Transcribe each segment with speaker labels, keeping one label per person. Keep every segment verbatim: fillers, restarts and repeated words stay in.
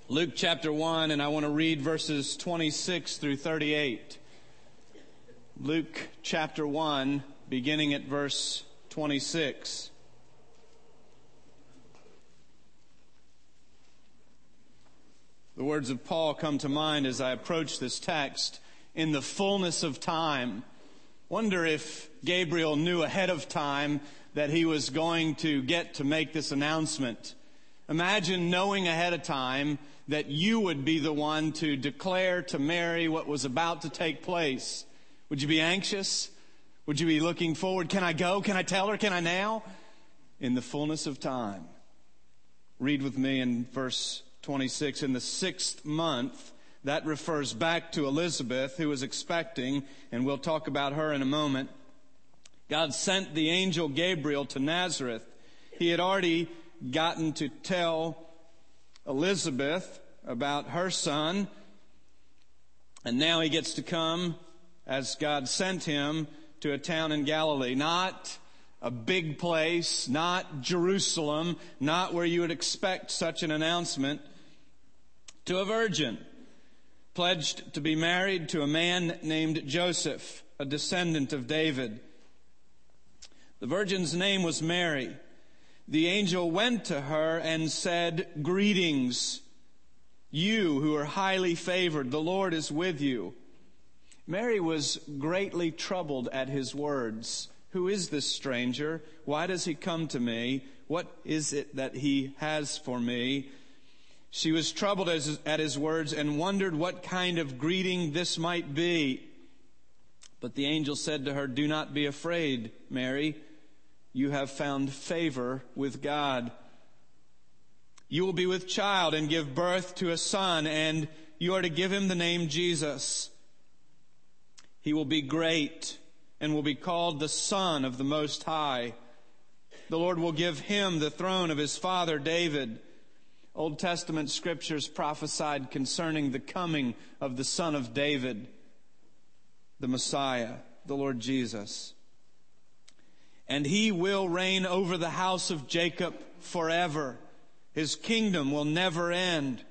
Speaker 1: Luke chapter one, and I want to read verses twenty-six through thirty-eight. Luke chapter one, beginning at verse twenty-six. The words of Paul come to mind as I approach this text. In the fullness of time. Wonder if Gabriel knew ahead of time that he was going to get to make this announcement. Imagine knowing ahead of time that you would be the one to declare to Mary what was about to take place. Would you be anxious? Would you be looking forward? Can I go? Can I tell her? Can I now? In the fullness of time. Read with me in verse twenty-six. In the sixth month, that refers back to Elizabeth, who was expecting, and we'll talk about her in a moment. God sent the angel Gabriel to Nazareth. He had already gotten to tell Elizabeth about her son, and now he gets to come, as God sent him, to a town in Galilee. Not a big place, not Jerusalem, not where you would expect such an announcement, to a virgin, pledged to be married to a man named Joseph, a descendant of David. The virgin's name was Mary. The angel went to her and said, "Greetings, you who are highly favored, the Lord is with you." Mary was greatly troubled at his words. Who is this stranger? Why does he come to me? What is it that he has for me? She was troubled at his words and wondered what kind of greeting this might be. But the angel said to her, "Do not be afraid, Mary. You have found favor with God. You will be with child and give birth to a son, and you are to give him the name Jesus. He will be great and will be called the Son of the Most High. The Lord will give him the throne of his father David." Old Testament scriptures prophesied concerning the coming of the Son of David, the Messiah, the Lord Jesus. "And he will reign over the house of Jacob forever. His kingdom will never end."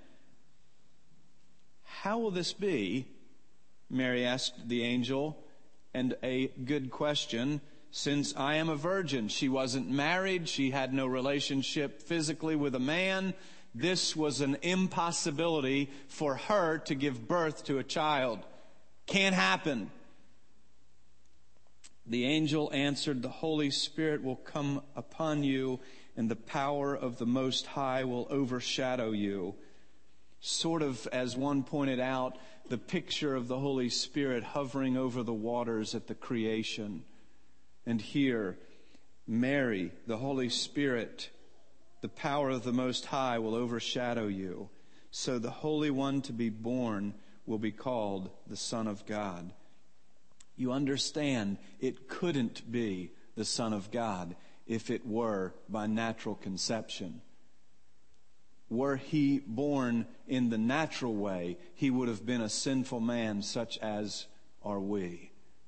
Speaker 1: "How will this be?" Mary asked the angel, and a good question, since I am a virgin. She wasn't married. She had no relationship physically with a man. This was an impossibility for her to give birth to a child. Can't happen. The angel answered, "The Holy Spirit will come upon you, and the power of the Most High will overshadow you." Sort of, as one pointed out, the picture of the Holy Spirit hovering over the waters at the creation. And here, Mary, the Holy Spirit, the power of the Most High will overshadow you. So the Holy One to be born will be called the Son of God. You understand, it couldn't be the Son of God if it were by natural conception. Were he born in the natural way, he would have been a sinful man such as are we.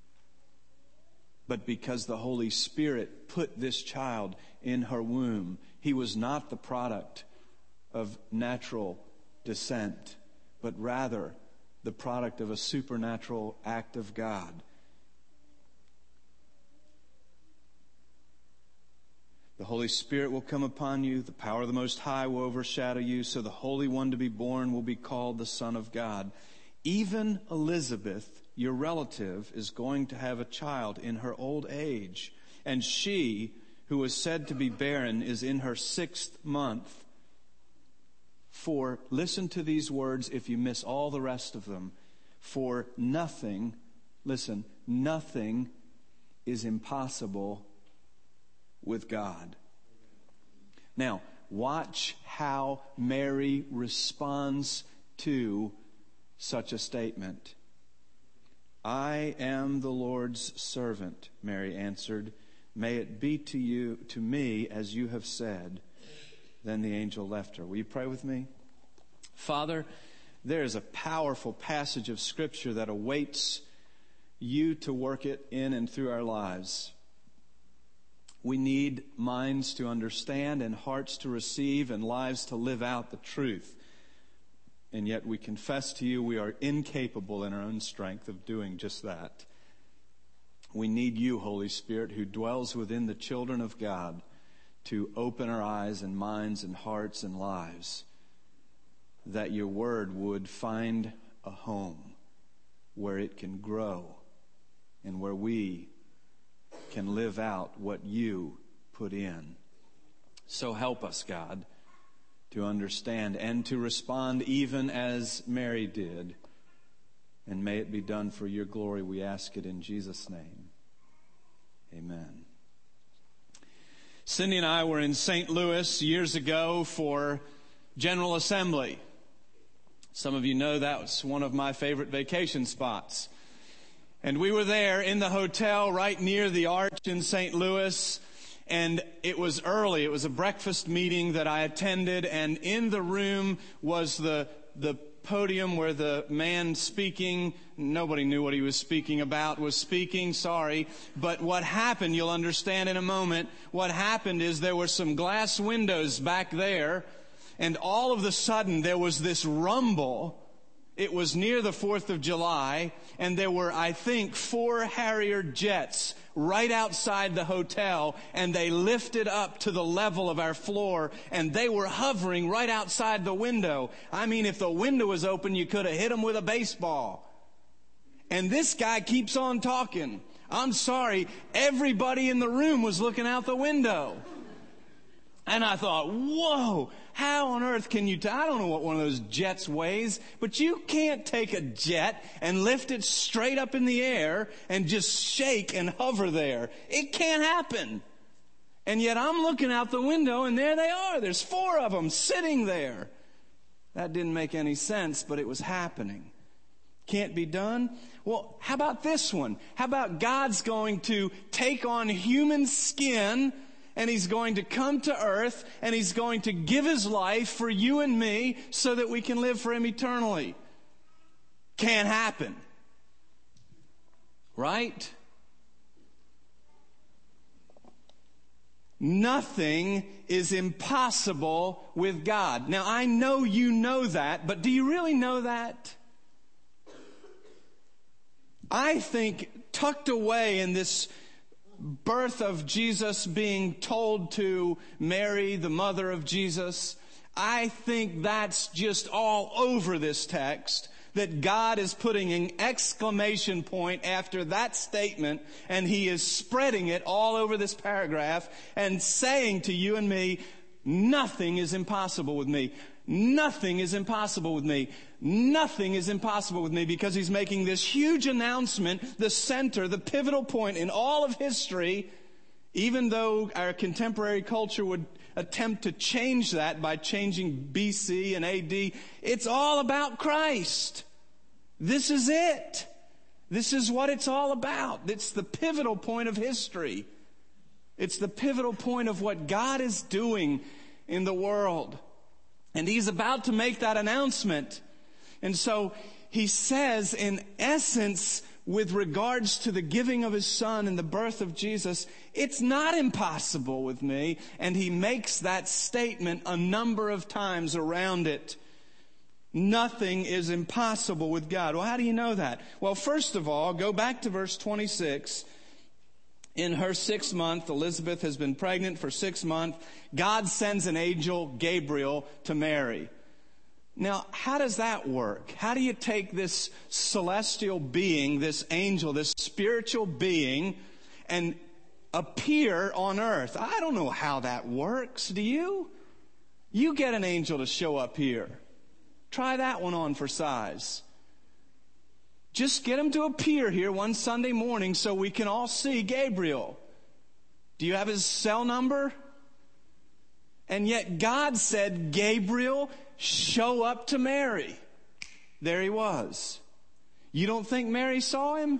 Speaker 1: But because the Holy Spirit put this child in her womb, he was not the product of natural descent, but rather the product of a supernatural act of God. The Holy Spirit will come upon you. The power of the Most High will overshadow you. So the Holy One to be born will be called the Son of God. Even Elizabeth, your relative, is going to have a child in her old age. And she, who was said to be barren, is in her sixth month. For, listen to these words if you miss all the rest of them. For nothing, listen, nothing is impossible with God. Now, watch how Mary responds to such a statement. "I am the Lord's servant," Mary answered. "May it be to you, to me, as you have said." Then the angel left her. Will you pray with me? Father, there is a powerful passage of Scripture that awaits you to work it in and through our lives. We need minds to understand and hearts to receive and lives to live out the truth. And yet we confess to you we are incapable in our own strength of doing just that. We need you, Holy Spirit, who dwells within the children of God, to open our eyes and minds and hearts and lives, that your word would find a home where it can grow and where we can live out what you put in. So help us, God, to understand and to respond even as Mary did. And may it be done for your glory. We ask it in Jesus' name. Amen. Cindy and I were in Saint Louis years ago for General Assembly. Some of you know that was one of my favorite vacation spots. And we were there in the hotel right near the Arch in Saint Louis. And it was early. It was a breakfast meeting that I attended. And in the room was the the podium where the man speaking, nobody knew what he was speaking about, was speaking, sorry. But what happened, you'll understand in a moment, what happened is there were some glass windows back there. And all of a sudden there was this rumble. It was near the fourth of July, and there were, I think, four Harrier jets right outside the hotel, and they lifted up to the level of our floor, and they were hovering right outside the window. I mean, if the window was open, you could have hit them with a baseball. And this guy keeps on talking. I'm sorry, everybody in the room was looking out the window. And I thought, whoa, how on earth can you, t- I don't know what one of those jets weighs, but you can't take a jet and lift it straight up in the air and just shake and hover there. It can't happen. And yet I'm looking out the window and there they are. There's four of them sitting there. That didn't make any sense, but it was happening. Can't be done? Well, how about this one? How about God's going to take on human skin, and he's going to come to earth, and he's going to give his life for you and me so that we can live for him eternally. Can't happen. Right? Nothing is impossible with God. Now, I know you know that, but do you really know that? I think tucked away in this birth of Jesus being told to Mary, the mother of Jesus, I think that's just all over this text, that God is putting an exclamation point after that statement, and he is spreading it all over this paragraph and saying to you and me, nothing is impossible with me. Nothing is impossible with me. Nothing is impossible with me, because he's making this huge announcement, the center, the pivotal point in all of history, even though our contemporary culture would attempt to change that by changing B C and A D. It's all about Christ. This is it. This is what it's all about. It's the pivotal point of history. It's the pivotal point of what God is doing in the world. And he's about to make that announcement. And so he says, in essence, with regards to the giving of his son and the birth of Jesus, it's not impossible with me. And he makes that statement a number of times around it. Nothing is impossible with God. Well, how do you know that? Well, first of all, go back to verse twenty-six. In her sixth month, Elizabeth has been pregnant for six months. God sends an angel, Gabriel, to Mary. Now, how does that work? How do you take this celestial being, this angel, this spiritual being, and appear on earth? I don't know how that works. Do you? You get an angel to show up here. Try that one on for size. Just get him to appear here one Sunday morning so we can all see Gabriel. Do you have his cell number? And yet God said, Gabriel, show up to Mary. There he was. You don't think Mary saw him?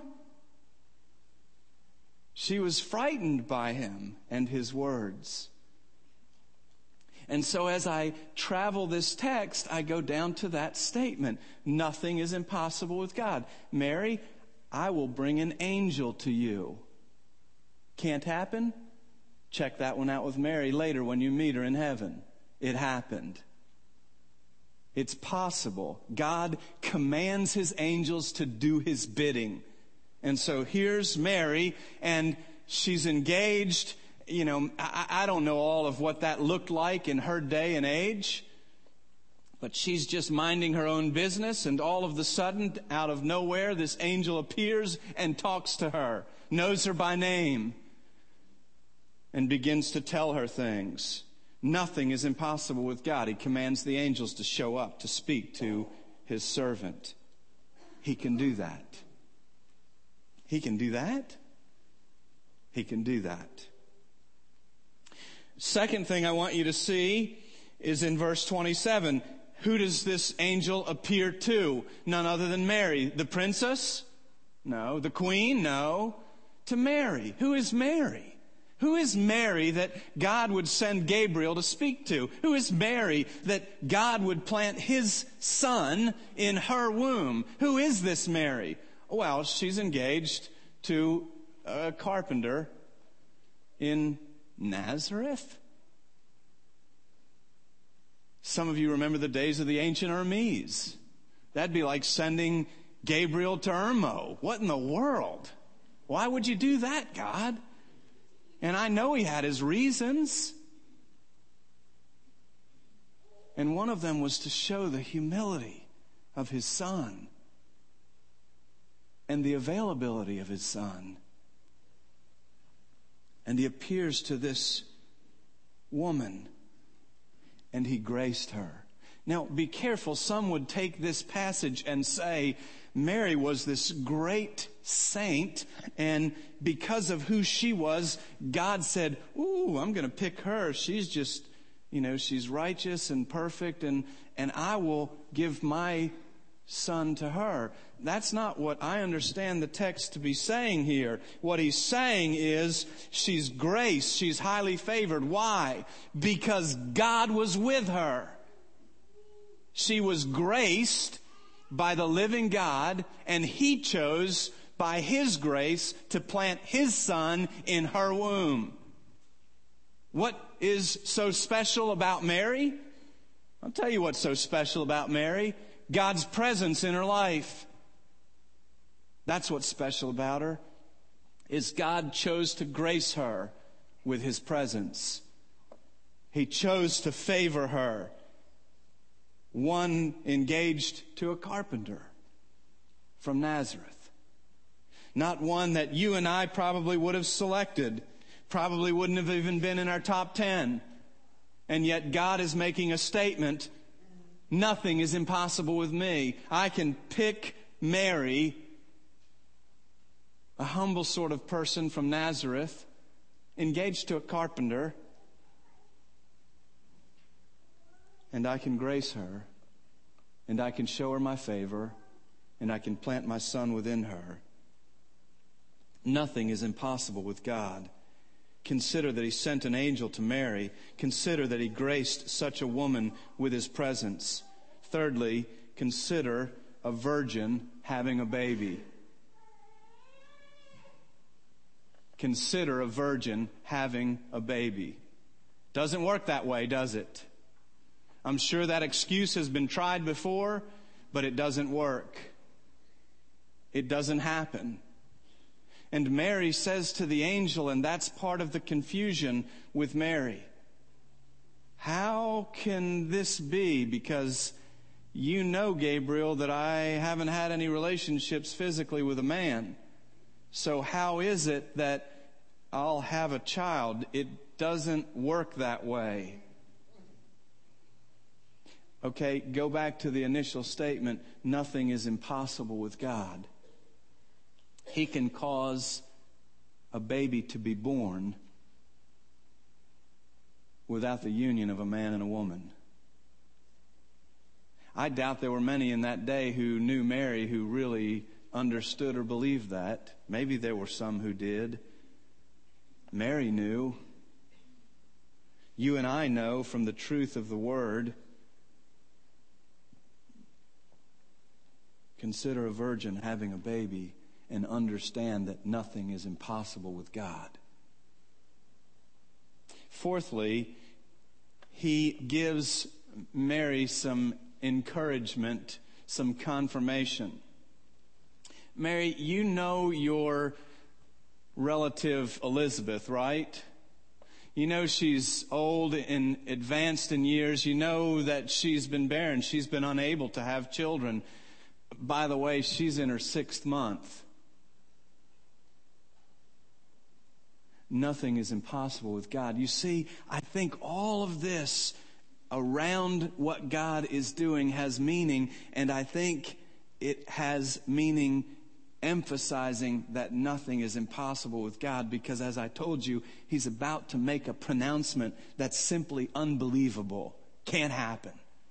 Speaker 1: She was frightened by him and his words. And so as I travel this text, I go down to that statement. Nothing is impossible with God. Mary, I will bring an angel to you. Can't happen? Check that one out with Mary later when you meet her in heaven. It happened. It's possible. God commands his angels to do his bidding. And so here's Mary, and she's engaged. You know, I, I don't know all of what that looked like in her day and age, but she's just minding her own business, and all of a sudden, out of nowhere, this angel appears and talks to her, knows her by name, and begins to tell her things. Nothing is impossible with God. He commands the angels to show up, to speak to his servant. He can do that. He can do that. He can do that. Second thing I want you to see is in verse twenty-seven. Who does this angel appear to? None other than Mary. The princess? No. The queen? No. To Mary. Who is Mary? Who is Mary that God would send Gabriel to speak to? Who is Mary that God would plant his son in her womb? Who is this Mary? Well, she's engaged to a carpenter in Nazareth. Some of you remember the days of the ancient Hermes. That'd be like sending Gabriel to Ermo. What in the world? Why would you do that, God? And I know he had his reasons. And one of them was to show the humility of his son and the availability of his son. And he appears to this woman, and he graced her. Now, be careful. Some would take this passage and say, Mary was this great saint, and because of who she was, God said, ooh, I'm going to pick her. She's just, you know, she's righteous and perfect, and, and I will give my son to her. That's not what I understand the text to be saying here. What he's saying is she's graced, she's highly favored. Why? Because God was with her. She was graced by the living God, and he chose by his grace to plant his son in her womb. What is so special about Mary? I'll tell you what's so special about Mary. God's presence in her life. That's what's special about her, is God chose to grace her with his presence. He chose to favor her. One engaged to a carpenter from Nazareth. Not one that you and I probably would have selected. Probably wouldn't have even been in our top ten. And yet God is making a statement. Nothing is impossible with me. I can pick Mary, a humble sort of person from Nazareth, engaged to a carpenter, and I can grace her, and I can show her my favor, and I can plant my son within her. Nothing is impossible with God. Consider that he sent an angel to Mary. Consider that he graced such a woman with his presence. Thirdly, consider a virgin having a baby. Consider a virgin having a baby. Doesn't work that way, does it? I'm sure that excuse has been tried before, but it doesn't work. It doesn't happen. And Mary says to the angel, and that's part of the confusion with Mary, how can this be? Because you know, Gabriel, that I haven't had any relationships physically with a man. So how is it that I'll have a child? It doesn't work that way. Okay, go back to the initial statement. Nothing is impossible with God. He can cause a baby to be born without the union of a man and a woman. I doubt there were many in that day who knew Mary who really understood or believed that. Maybe there were some who did. Mary knew. You and I know from the truth of the Word. Consider a virgin having a baby and understand that nothing is impossible with God. Fourthly, he gives Mary some encouragement, some confirmation. Mary, you know your relative Elizabeth, right? You know she's old and advanced in years. You know that she's been barren. She's been unable to have children. By the way, she's in her sixth month. Nothing is impossible with God. You see, I think all of this around what God is doing has meaning, and I think it has meaning emphasizing that nothing is impossible with God, because as I told you, He's about to make a pronouncement that's simply unbelievable. Can't happen.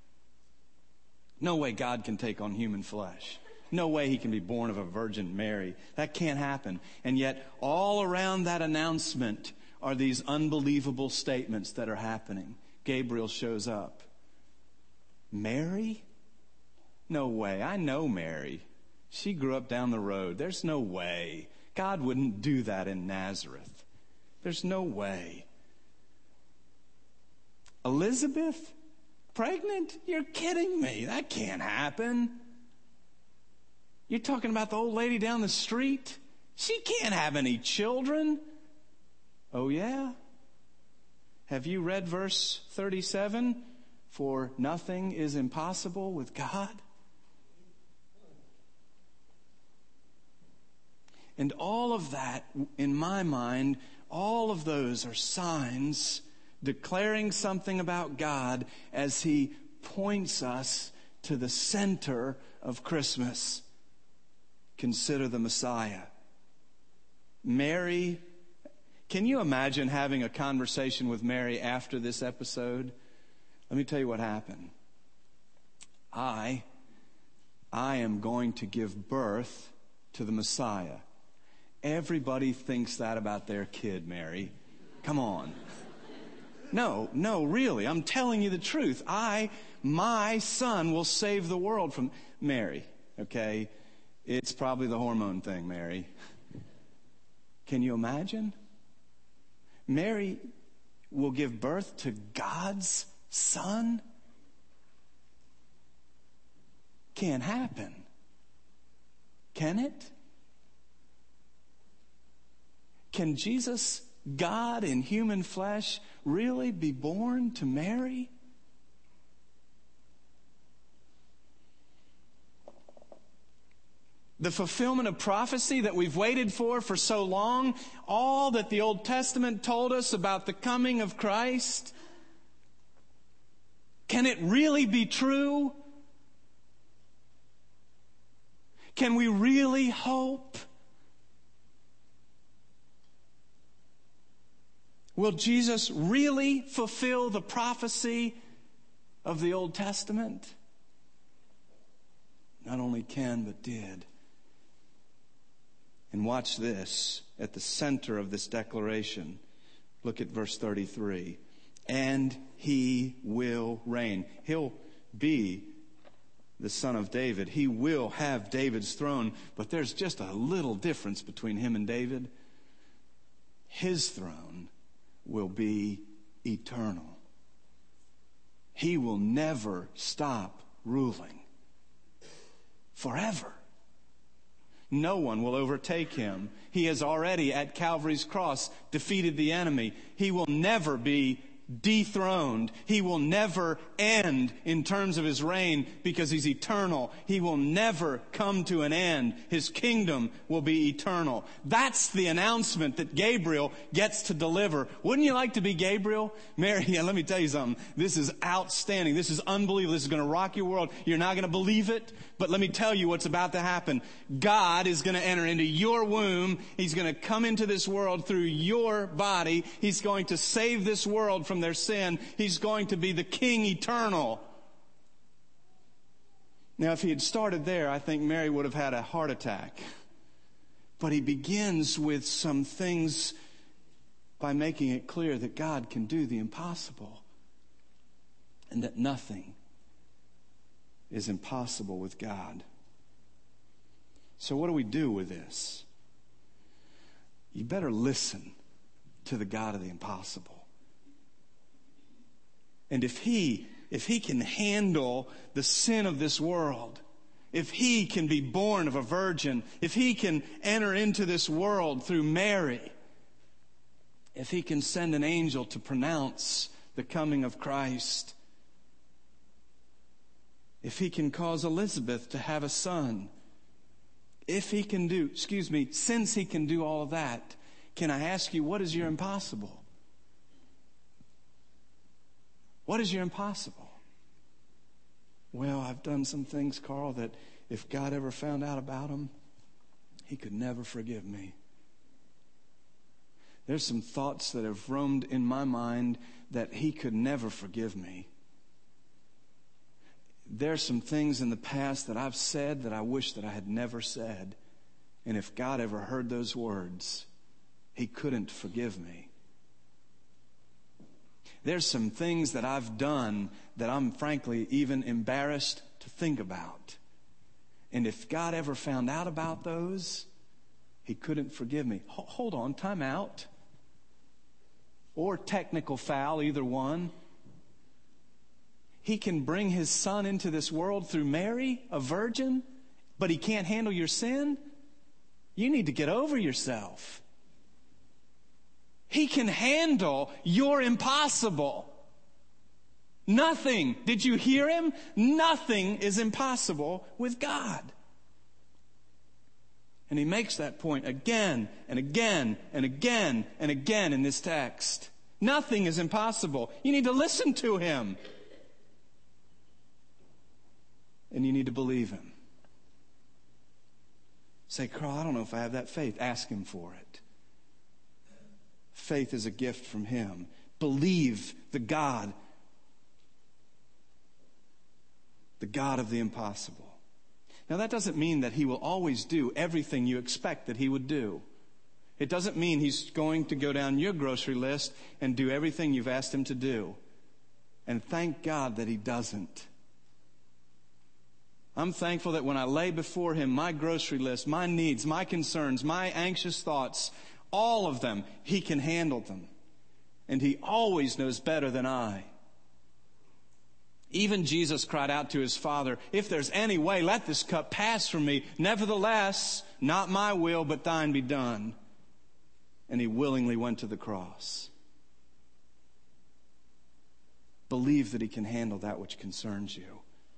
Speaker 1: No way God can take on human flesh. No way He can be born of a Virgin Mary. That can't happen. And yet, all around that announcement are these unbelievable statements that are happening. Gabriel shows up. Mary? No way. I know Mary. She grew up down the road. There's no way. God wouldn't do that in Nazareth. There's no way. Elizabeth? Pregnant? You're kidding me. That can't happen. You're talking about the old lady down the street? She can't have any children. Oh, yeah? Have you read verse thirty-seven? For nothing is impossible with God. And all of that, in my mind, all of those are signs declaring something about God as He points us to the center of Christmas. Consider the Messiah. Mary, can you imagine having a conversation with Mary after this episode? Let me tell you what happened. I, I am going to give birth to the Messiah. Everybody thinks that about their kid, Mary. Come on. No, no, really. I'm telling you the truth. I, my son will save the world from Mary. Okay? It's probably the hormone thing, Mary. Can you imagine? Mary will give birth to God's son? Can't happen. Can it? Can Jesus, God in human flesh, really be born to Mary? The fulfillment of prophecy that we've waited for for so long, all that the Old Testament told us about the coming of Christ, can it really be true? Can we really hope? Will Jesus really fulfill the prophecy of the Old Testament? Not only can, but did. And watch this, at the center of this declaration. Look at verse thirty-three. And He will reign. He'll be the son of David. He will have David's throne. But there's just a little difference between Him and David. His throne will be eternal. He will never stop ruling. Forever. No one will overtake Him. He has already, at Calvary's cross, defeated the enemy. He will never be dethroned. He will never end in terms of His reign because He's eternal. He will never come to an end. His kingdom will be eternal. That's the announcement that Gabriel gets to deliver. Wouldn't you like to be Gabriel? Mary, yeah, let me tell you something. This is outstanding. This is unbelievable. This is going to rock your world. You're not going to believe it, but let me tell you what's about to happen. God is going to enter into your womb. He's going to come into this world through your body. He's going to save this world from their sin. He's going to be the King eternal. Now, if He had started there, I think Mary would have had a heart attack. But He begins with some things by making it clear that God can do the impossible and that nothing is impossible with God. So what do we do with this? You better listen to the God of the impossible. And if He if he can handle the sin of this world, if he can be born of a virgin, if he can enter into this world through Mary, if he can send an angel to pronounce the coming of Christ, if he can cause Elizabeth to have a son, if he can do, excuse me, since he can do all of that, can I ask you, what is your impossible? What is your impossible? Well, I've done some things, Carl, that if God ever found out about them, he could never forgive me. There's some thoughts that have roamed in my mind that he could never forgive me. There's some things in the past that I've said that I wish that I had never said. And if God ever heard those words, he couldn't forgive me. There's some things that I've done that I'm frankly even embarrassed to think about. And if God ever found out about those, he couldn't forgive me. Hold on, time out. Or technical foul, either one. He can bring his son into this world through Mary, a virgin, but he can't handle your sin? You need to get over yourself. He can handle your impossible. Nothing. Did you hear him? Nothing is impossible with God. And he makes that point again and again and again and again in this text. Nothing is impossible. You need to listen to him. And you need to believe him. Say, Carl, I don't know if I have that faith. Ask him for it. Faith is a gift from him. Believe the God, the God of the impossible. Now, that doesn't mean that he will always do everything you expect that he would do. It doesn't mean he's going to go down your grocery list and do everything you've asked him to do. And thank God that he doesn't. I'm thankful that when I lay before him my grocery list, my needs, my concerns, my anxious thoughts, all of them, he can handle them. And he always knows better than I. Even Jesus cried out to his Father, if there's any way, let this cup pass from me. Nevertheless, not my will, but thine be done. And he willingly went to the cross. Believe that he can handle that which concerns you.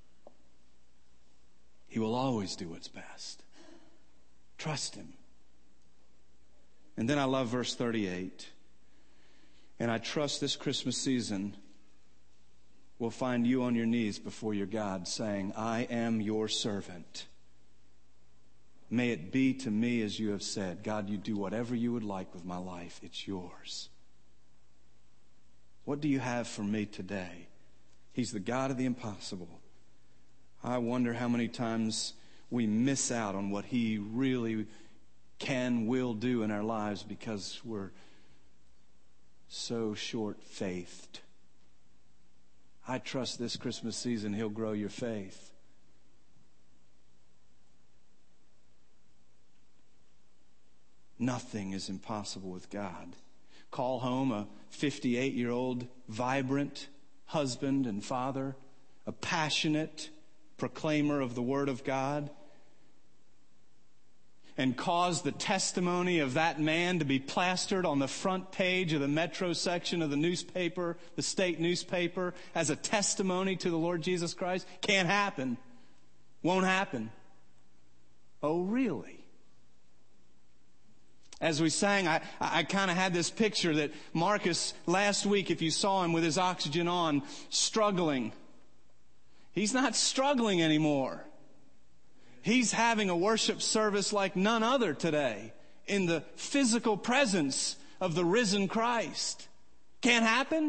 Speaker 1: He will always do what's best. Trust him. And then I love verse thirty-eight. And I trust this Christmas season will find you on your knees before your God saying, I am your servant. May it be to me as you have said. God, you do whatever you would like with my life. It's yours. What do you have for me today? He's the God of the impossible. I wonder how many times we miss out on what he really can, will do in our lives because we're so short-faithed. I trust this Christmas season he'll grow your faith. Nothing is impossible with God. Call home a fifty-eight-year-old vibrant husband and father, a passionate proclaimer of the Word of God, and cause the testimony of that man to be plastered on the front page of the metro section of the newspaper, the state newspaper, as a testimony to the Lord Jesus Christ? Can't happen. Won't happen. Oh, really? As we sang, I, I kind of had this picture that Marcus, last week, if you saw him with his oxygen on, struggling. He's not struggling anymore. He's having a worship service like none other today in the physical presence of the risen Christ. Can't happen?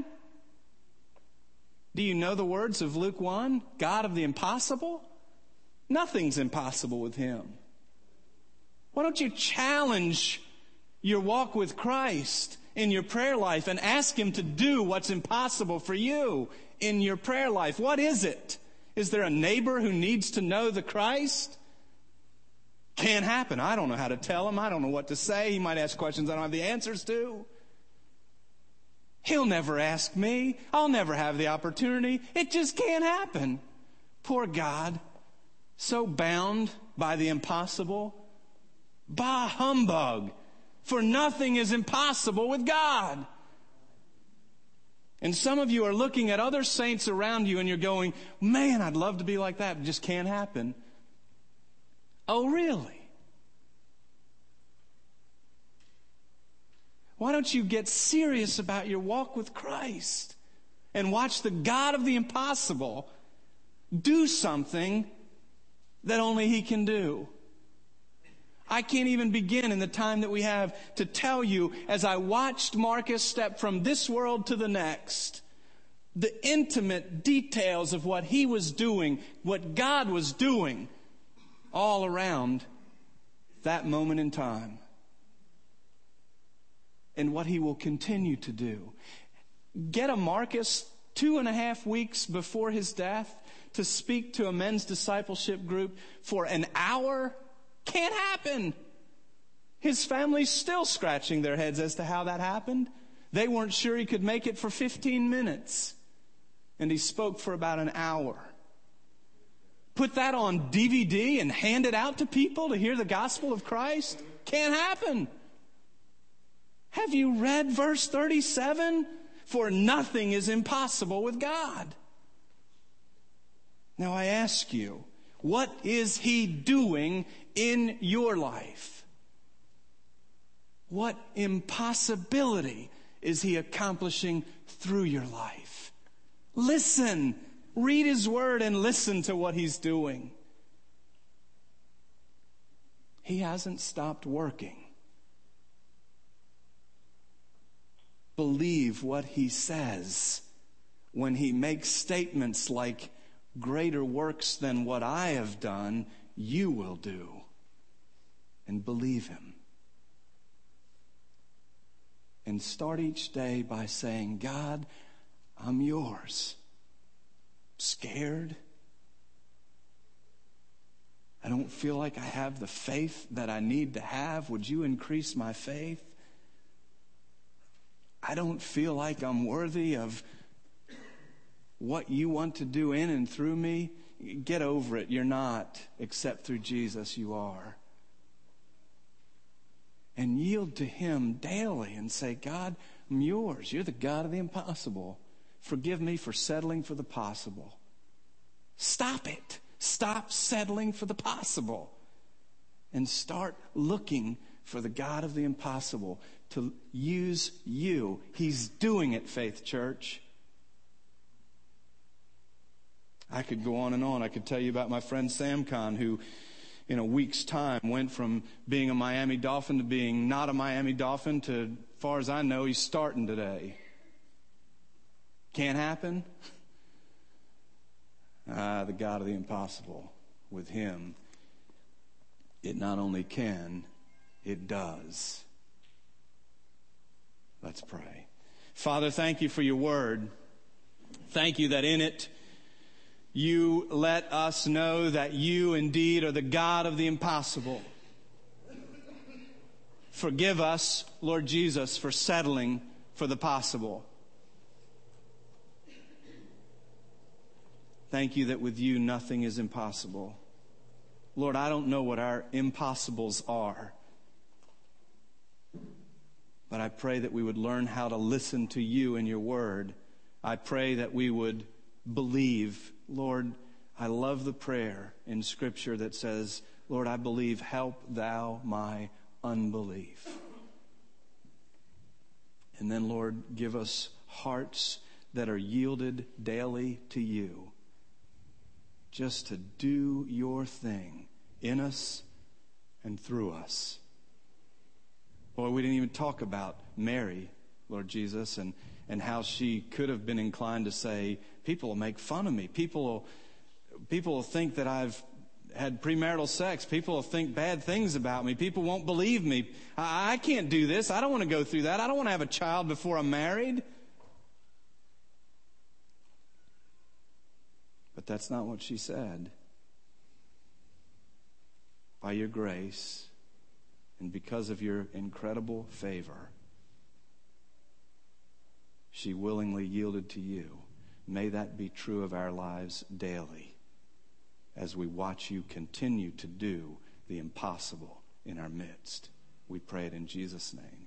Speaker 1: Do you know the words of Luke one? God of the impossible? Nothing's impossible with him. Why don't you challenge your walk with Christ in your prayer life and ask him to do what's impossible for you in your prayer life? What is it? Is there a neighbor who needs to know the Christ? Can't happen. I don't know how to tell him. I don't know what to say. He might ask questions I don't have the answers to. He'll never ask me. I'll never have the opportunity. It just can't happen. Poor God, so bound by the impossible. Bah humbug, for nothing is impossible with God. And some of you are looking at other saints around you and you're going, man, I'd love to be like that. It just can't happen. Oh, really? Why don't you get serious about your walk with Christ and watch the God of the impossible do something that only He can do? I can't even begin in the time that we have to tell you, as I watched Marcus step from this world to the next, the intimate details of what he was doing, what God was doing all around that moment in time. And what He will continue to do. Get a Marcus two and a half weeks before his death to speak to a men's discipleship group for an hour? Can't happen. His family's still scratching their heads as to how that happened. They weren't sure he could make it for fifteen minutes. And he spoke for about an hour. Put that on D V D and hand it out to people to hear the gospel of Christ? Can't happen. Have you read verse thirty-seven? For nothing is impossible with God. Now I ask you, what is He doing in your life? What impossibility is He accomplishing through your life? Listen, read His Word and listen to what He's doing. He hasn't stopped working. Believe what He says when He makes statements like, greater works than what I have done, you will do. And believe Him. And start each day by saying, God, I'm yours. Scared. I don't feel like I have the faith that I need to have. Would you increase my faith? I don't feel like I'm worthy of what you want to do in and through me. Get over it. You're not, except through Jesus you are. And yield to Him daily and say, God, I'm yours. You're the God of the impossible. Forgive me for settling for the possible. Stop it. Stop settling for the possible. And start looking for the God of the impossible to use you. He's doing it, Faith Church. I could go on and on. I could tell you about my friend Sam Khan, who in a week's time went from being a Miami Dolphin to being not a Miami Dolphin to, as far as I know, he's starting today. Can't happen? Ah, the God of the impossible. With Him, it not only can, it does. Let's pray. Father, thank You for Your Word. Thank You that in it You let us know that You indeed are the God of the impossible. Forgive us, Lord Jesus, for settling for the possible. Thank You that with You nothing is impossible. Lord, I don't know what our impossibles are, but I pray that we would learn how to listen to You and Your Word. I pray that we would believe. Lord, I love the prayer in Scripture that says, Lord, I believe, help Thou my unbelief. And then, Lord, give us hearts that are yielded daily to You, just to do Your thing in us and through us. Boy, we didn't even talk about Mary, Lord Jesus, and, and how she could have been inclined to say, people will make fun of me. People will, people will think that I've had premarital sex. People will think bad things about me. People won't believe me. I, I can't do this. I don't want to go through that. I don't want to have a child before I'm married. But that's not what she said. By Your grace and because of Your incredible favor,
Speaker 2: She willingly yielded to you. May that be true of our lives daily as we watch you continue to do the impossible in our midst. We pray it in Jesus' name.